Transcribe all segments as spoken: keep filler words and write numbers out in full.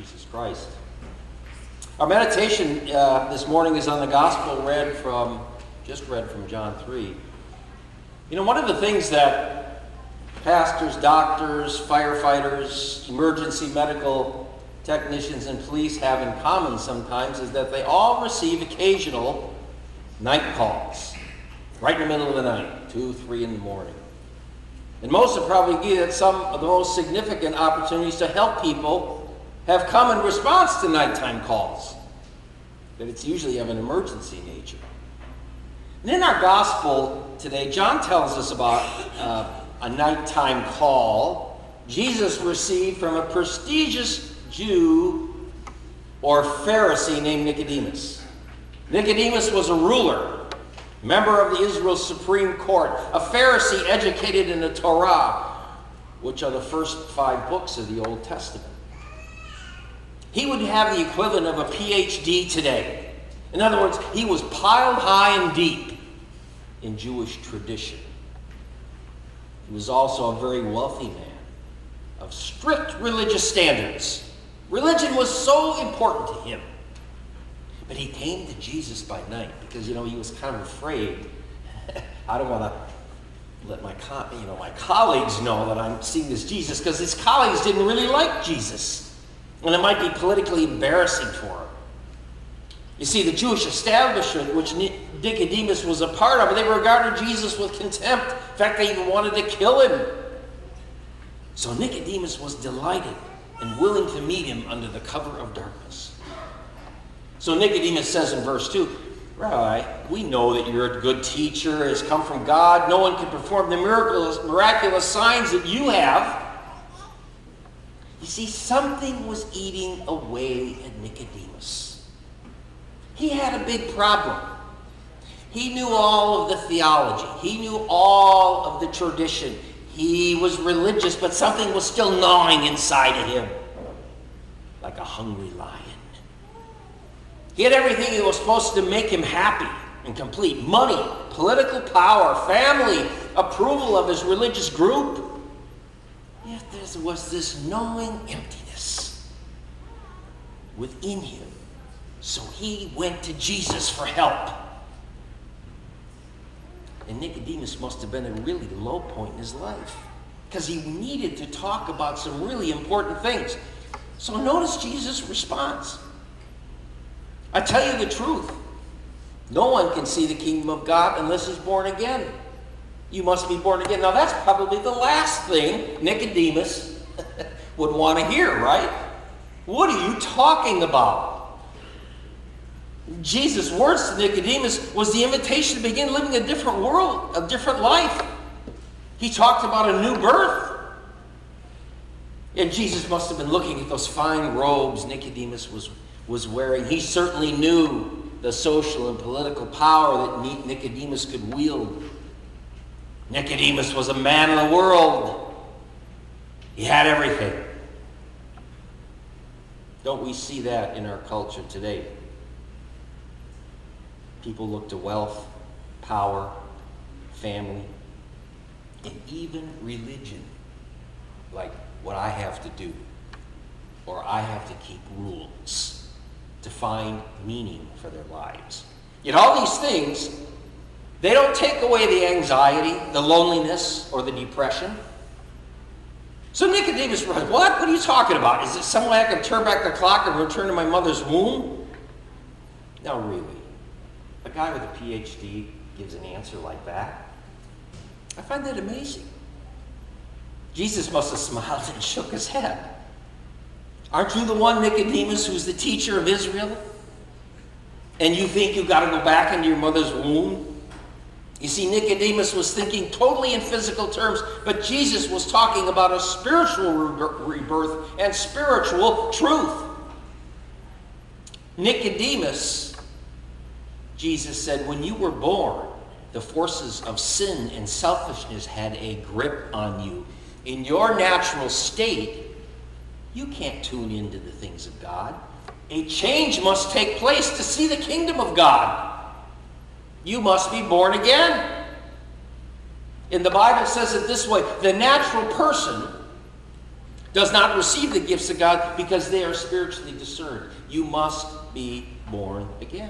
Jesus Christ. Our meditation uh, this morning is on the gospel read from, just read from John three. You know, one of the things that pastors, doctors, firefighters, emergency medical technicians, and police have in common sometimes is that they all receive occasional night calls, right in the middle of the night, two, three in the morning. And most have probably get some of the most significant opportunities to help people have come in response to nighttime calls. But it's usually of an emergency nature. And in our gospel today, John tells us about uh, a nighttime call Jesus received from a prestigious Jew or Pharisee named Nicodemus. Nicodemus was a ruler, member of the Israel Supreme Court, a Pharisee educated in the Torah, which are the first five books of the Old Testament. He would have the equivalent of a P H D today. In other words, he was piled high and deep in Jewish tradition. He was also a very wealthy man of strict religious standards. Religion was so important to him. But he came to Jesus by night because, you know, he was kind of afraid. I don't want to let my, co- you know, my colleagues know that I'm seeing this Jesus, because his colleagues didn't really like Jesus. And it might be politically embarrassing for him. You see, the Jewish establishment, which Nicodemus was a part of, they regarded Jesus with contempt. In fact, they even wanted to kill him. So Nicodemus was delighted and willing to meet him under the cover of darkness. So Nicodemus says in verse two, Rabbi, we know that you're a good teacher, has come from God. No one can perform the miraculous, miraculous signs that you have. You see, something was eating away at Nicodemus. He had a big problem. He knew all of the theology. He knew all of the tradition. He was religious, but something was still gnawing inside of him, like a hungry lion. He had everything that was supposed to make him happy and complete. Money, political power, family, approval of his religious group. Yet there was this gnawing emptiness within him. So he went to Jesus for help. And Nicodemus must have been a really low point in his life, because he needed to talk about some really important things. So notice Jesus' response. I tell you the truth. No one can see the kingdom of God unless he's born again. You must be born again. Now that's probably the last thing Nicodemus would want to hear, right? What are you talking about? Jesus' words to Nicodemus was the invitation to begin living a different world, a different life. He talked about a new birth. And Jesus must have been looking at those fine robes Nicodemus was was wearing. He certainly knew the social and political power that Nicodemus could wield. Nicodemus was a man of the world. He had everything. Don't we see that in our culture today? People look to wealth, power, family, and even religion, like what I have to do, or I have to keep rules to find meaning for their lives. Yet all these things, they don't take away the anxiety, the loneliness, or the depression. So Nicodemus was, what? What are you talking about? Is it some way I can turn back the clock and return to my mother's womb? No, really. A guy with a P H D gives an answer like that? I find that amazing. Jesus must have smiled and shook his head. Aren't you the one, Nicodemus, who's the teacher of Israel? And you think you've got to go back into your mother's womb? You see, Nicodemus was thinking totally in physical terms, but Jesus was talking about a spiritual rebirth and spiritual truth. Nicodemus, Jesus said, when you were born, the forces of sin and selfishness had a grip on you. In your natural state, you can't tune into the things of God. A change must take place to see the kingdom of God. You must be born again. And the Bible says it this way: the natural person does not receive the gifts of God because they are spiritually discerned. You must be born again.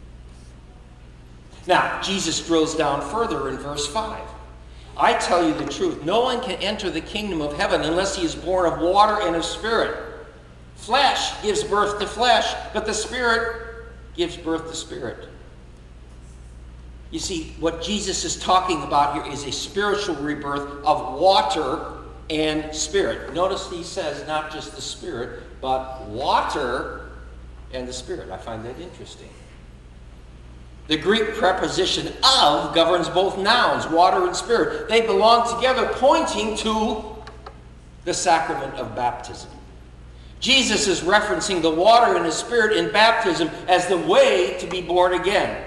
Now, Jesus drills down further in verse five. I tell you the truth, no one can enter the kingdom of heaven unless he is born of water and of Spirit. Flesh gives birth to flesh, but the Spirit gives birth to spirit. You see, what Jesus is talking about here is a spiritual rebirth of water and spirit. Notice he says not just the Spirit, but water and the Spirit. I find that interesting. The Greek preposition of governs both nouns, water and spirit. They belong together, pointing to the sacrament of baptism. Jesus is referencing the water and the Spirit in baptism as the way to be born again.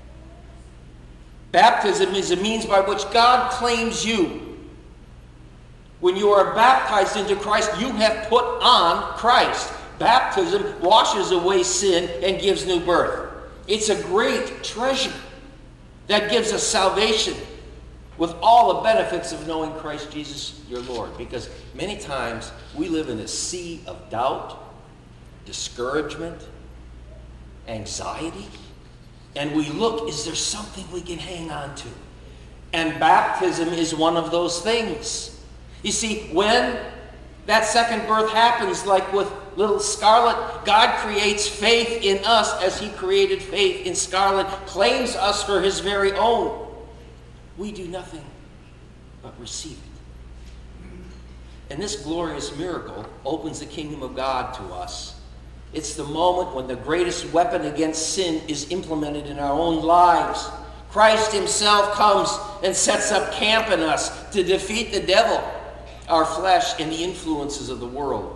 Baptism is a means by which God claims you. When you are baptized into Christ, you have put on Christ. Baptism washes away sin and gives new birth. It's a great treasure that gives us salvation with all the benefits of knowing Christ Jesus your Lord. Because many times we live in a sea of doubt, discouragement, anxiety, and we look, is there something we can hang on to? And baptism is one of those things. You see, when that second birth happens, like with little Scarlett, God creates faith in us as he created faith in Scarlett, claims us for his very own. We do nothing but receive it. And this glorious miracle opens the kingdom of God to us. It's the moment when the greatest weapon against sin is implemented in our own lives. Christ himself comes and sets up camp in us to defeat the devil, our flesh, and the influences of the world.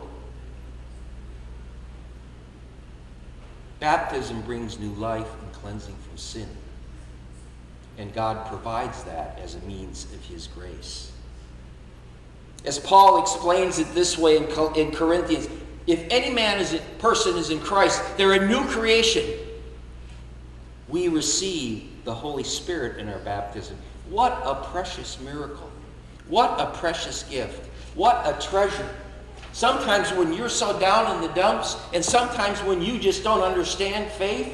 Baptism brings new life and cleansing from sin. And God provides that as a means of his grace. As Paul explains it this way in Corinthians, if any man is a person is in Christ, they're a new creation. We receive the Holy Spirit in our baptism. What a precious miracle. What a precious gift. What a treasure. Sometimes when you're so down in the dumps, and sometimes when you just don't understand faith,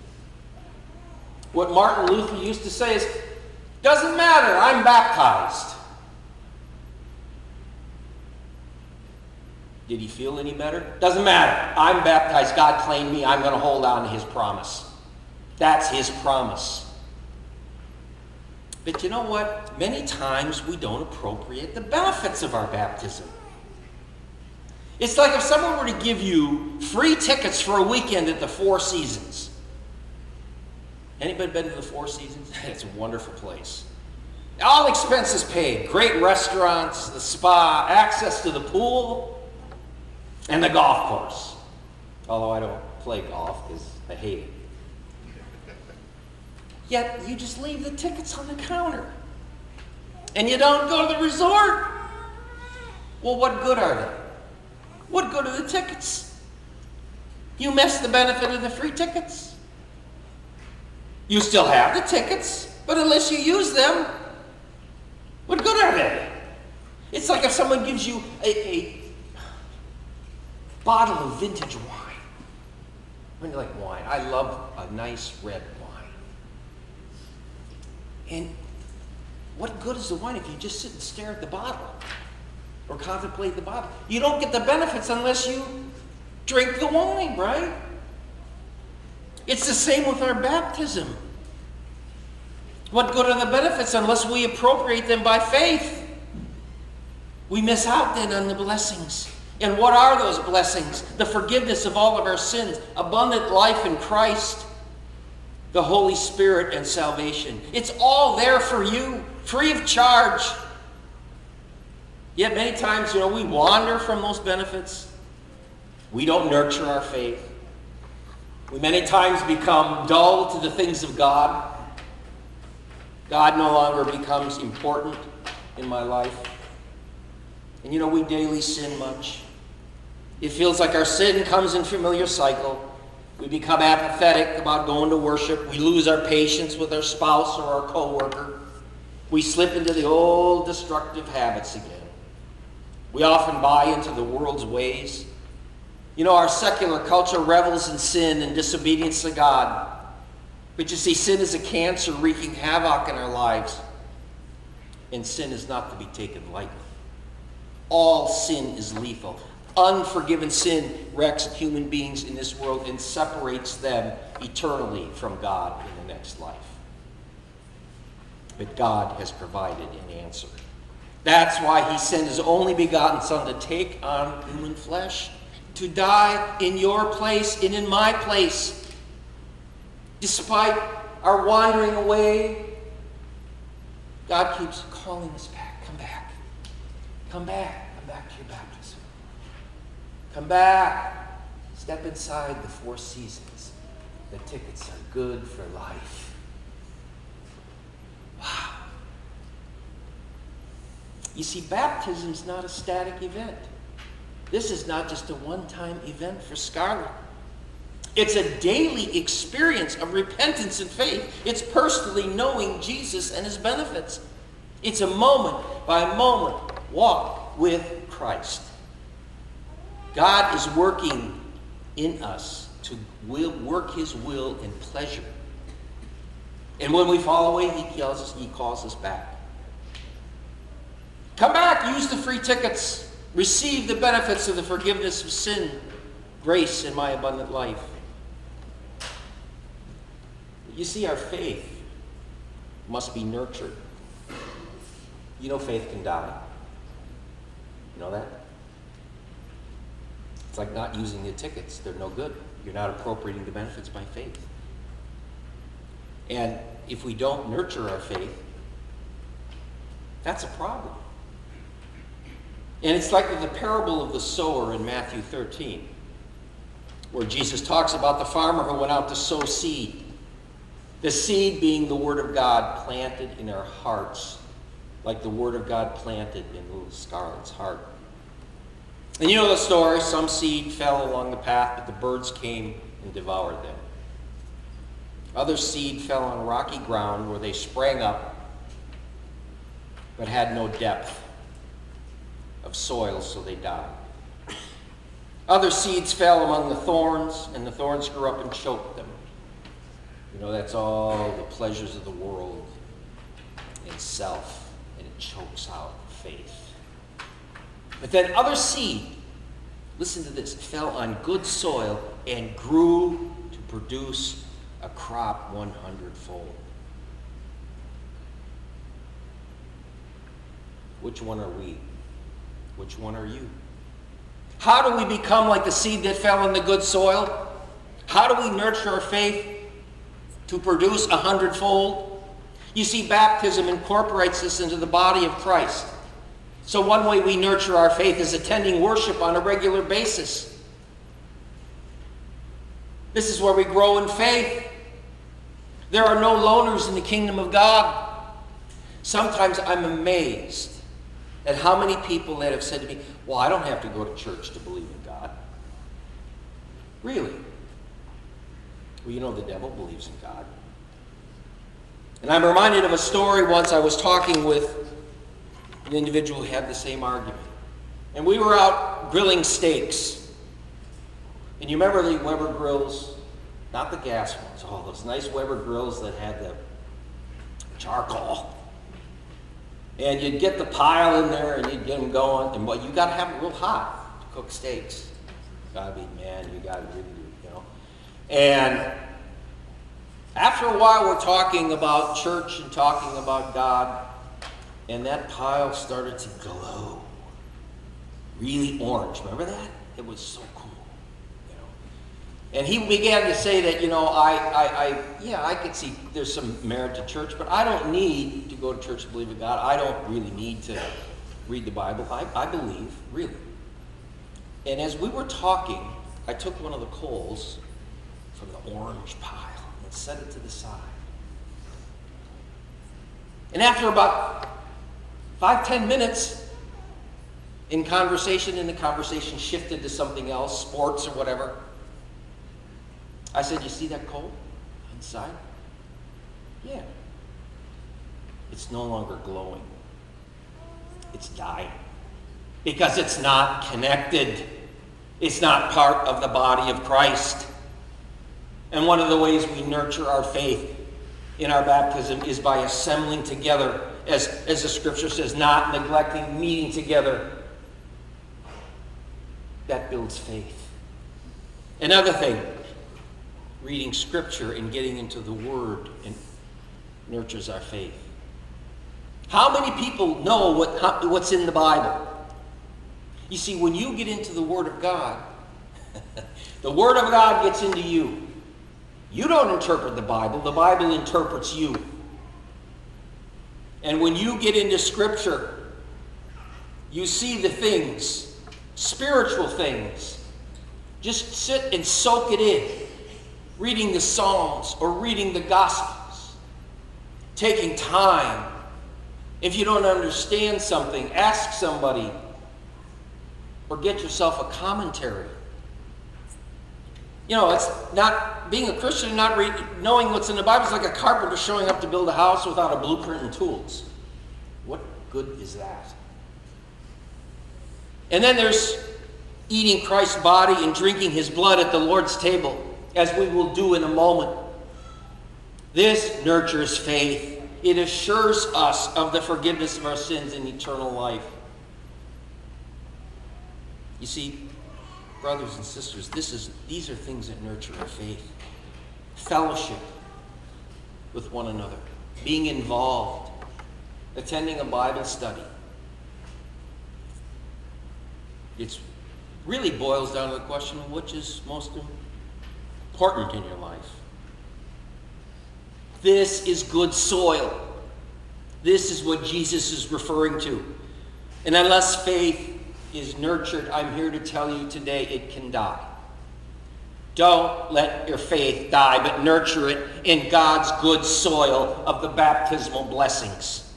what Martin Luther used to say is, doesn't matter, I'm baptized. Did he feel any better? Doesn't matter. I'm baptized. God claimed me. I'm going to hold on to his promise. That's his promise. But you know what? Many times we don't appropriate the benefits of our baptism. It's like if someone were to give you free tickets for a weekend at the Four Seasons. Anybody been to the Four Seasons? It's a wonderful place. All expenses paid. Great restaurants, the spa, access to the pool, and the golf course. Although I don't play golf because I hate it. Yet you just leave the tickets on the counter. And you don't go to the resort. Well, what good are they? What good are the tickets? You miss the benefit of the free tickets. You still have the tickets, but unless you use them, what good are they? It's like if someone gives you a, a bottle of vintage wine. When you like wine, I love a nice red wine. And what good is the wine if you just sit and stare at the bottle or contemplate the bottle? You don't get the benefits unless you drink the wine, right? It's the same with our baptism. What good are the benefits unless we appropriate them by faith? We miss out then on the blessings. And what are those blessings? The forgiveness of all of our sins, abundant life in Christ, the Holy Spirit, and salvation. It's all there for you, free of charge. Yet many times, you know, we wander from those benefits. We don't nurture our faith. We many times become dull to the things of God. God no longer becomes important in my life. And you know, we daily sin much. It feels like our sin comes in familiar cycle. We become apathetic about going to worship. We lose our patience with our spouse or our coworker. We slip into the old destructive habits again. We often buy into the world's ways. You know, our secular culture revels in sin and disobedience to God. But you see, sin is a cancer wreaking havoc in our lives. And sin is not to be taken lightly. All sin is lethal. Unforgiven sin wrecks human beings in this world and separates them eternally from God in the next life. But God has provided an answer. That's why he sent his only begotten Son to take on human flesh, to die in your place and in my place. Despite our wandering away, God keeps calling us back. Come back. Come back. Come back to your baptism. Come back. Step inside the four seasons. The tickets are good for life. Wow. You see, baptism's not a static event. This is not just a one-time event for Scarlett. It's a daily experience of repentance and faith. It's personally knowing Jesus and his benefits. It's a moment by moment walk with Christ. God is working in us to will work his will and pleasure. And when we fall away, he calls us, he calls us back. Come back, use the free tickets. Receive the benefits of the forgiveness of sin, grace in my abundant life. You see, our faith must be nurtured. You know faith can die. You know that? It's like not using the tickets. They're no good. You're not appropriating the benefits by faith. And if we don't nurture our faith, that's a problem. And it's like the parable of the sower in Matthew thirteen, where Jesus talks about the farmer who went out to sow seed. The seed being the Word of God planted in our hearts, like the Word of God planted in little Scarlett's heart. And you know the story. Some seed fell along the path, but the birds came and devoured them. Other seed fell on rocky ground where they sprang up, but had no depth of soil, so they died. Other seeds fell among the thorns, and the thorns grew up and choked them. You know, that's all the pleasures of the world and self, and it chokes out faith. But then other seed, listen to this, fell on good soil and grew to produce a crop one hundredfold. Which one are we? Which one are you? How do we become like the seed that fell in the good soil? How do we nurture our faith to produce a hundredfold? You see, baptism incorporates this into the body of Christ. So one way we nurture our faith is attending worship on a regular basis. This is where we grow in faith. There are no loners in the kingdom of God. Sometimes I'm amazed at how many people that have said to me, well, I don't have to go to church to believe in God. Really? Well, you know the devil believes in God. And I'm reminded of a story once. I was talking with an individual who had the same argument. And we were out grilling steaks. And you remember the Weber grills? Not the gas ones. Oh, those nice Weber grills that had the charcoal. And you'd get the pile in there and you'd get them going. And well, you got to have it real hot to cook steaks. You got to be, man, you got to really do, you know. And after a while, we're talking about church and talking about God. And that pile started to glow. Really orange. Remember that? It was so cool. You know. And he began to say that, you know, I, I, I, yeah, I could see there's some merit to church, but I don't need to go to church to believe in God. I don't really need to read the Bible. I, I believe, really. And as we were talking, I took one of the coals from the orange pile and set it to the side. And after about five, ten minutes in conversation, and the conversation shifted to something else, sports or whatever, I said, you see that coal inside? Yeah. It's no longer glowing. It's dying. because it's not connected. It's not part of the body of Christ. And one of the ways we nurture our faith in our baptism is by assembling together, as, as the scripture says, not neglecting meeting together. That builds faith. Another thing, reading scripture and getting into the word and nurtures our faith. How many people know what, how, what's in the Bible? You see, when you get into the Word of God, the Word of God gets into you. You don't interpret the Bible. The Bible interprets you. And when you get into Scripture, you see the things, spiritual things. Just sit and soak it in. Reading the Psalms or reading the Gospels. Taking time. If you don't understand something, ask somebody. Or get yourself a commentary. You know, it's not, being a Christian, not read, knowing what's in the Bible is like a carpenter showing up to build a house without a blueprint and tools. What good is that? And then there's eating Christ's body and drinking his blood at the Lord's table, as we will do in a moment. This nurtures faith. It assures us of the forgiveness of our sins and eternal life. You see, brothers and sisters, this is, these are things that nurture our faith. Fellowship with one another, being involved, attending a Bible study. It really boils down to the question of which is most important in your life. This is good soil. This is what Jesus is referring to. And unless faith is nurtured, I'm here to tell you today it can die. Don't let your faith die, but nurture it in God's good soil of the baptismal blessings.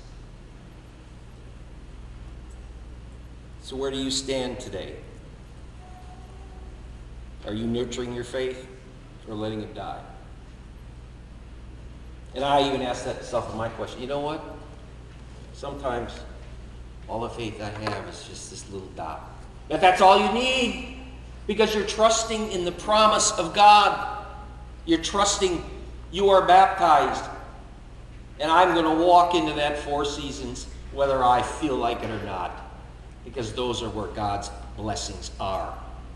So where do you stand today? Are you nurturing your faith or letting it die? And I even ask that myself in my question. You know what? Sometimes all the faith I have is just this little dot. But that's all you need, because you're trusting in the promise of God. You're trusting you are baptized. And I'm going to walk into that four seasons whether I feel like it or not, because those are where God's blessings are.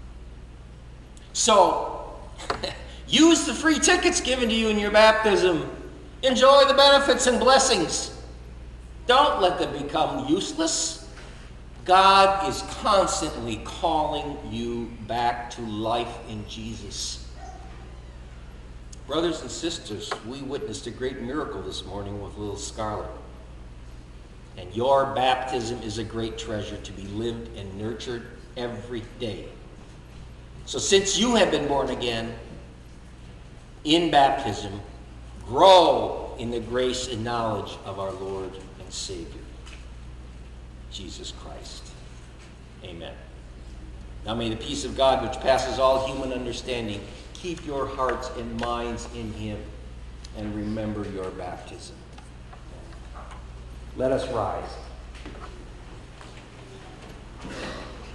So, use the free tickets given to you in your baptism. Enjoy the benefits and blessings. Don't let them become useless. God is constantly calling you back to life in Jesus. Brothers and sisters, we witnessed a great miracle this morning with little Scarlett. And your baptism is a great treasure to be lived and nurtured every day. So since you have been born again in baptism, grow in the grace and knowledge of our Lord and Savior, Jesus Christ. Amen. Now may the peace of God, which passes all human understanding, keep your hearts and minds in him, and remember your baptism. Let us rise.